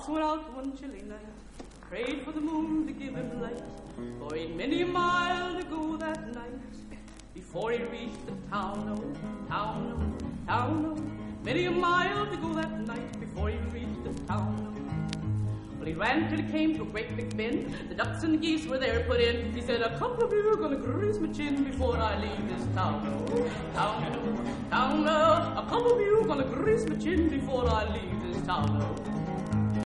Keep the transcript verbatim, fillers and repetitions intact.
went out one chilly night, prayed for the moon to give him light, for he'd many a mile to go that night, before he reached the town, oh, town, oh, town, oh, many a mile to go that night, before he reached the town, oh. Well, he ran till he came to a great big bend, the ducks and the geese were there put in, he said, a couple of you are gonna grease my chin before I leave this town, oh, town, oh, town, oh, a couple of you are gonna grease my chin before I leave this town, oh.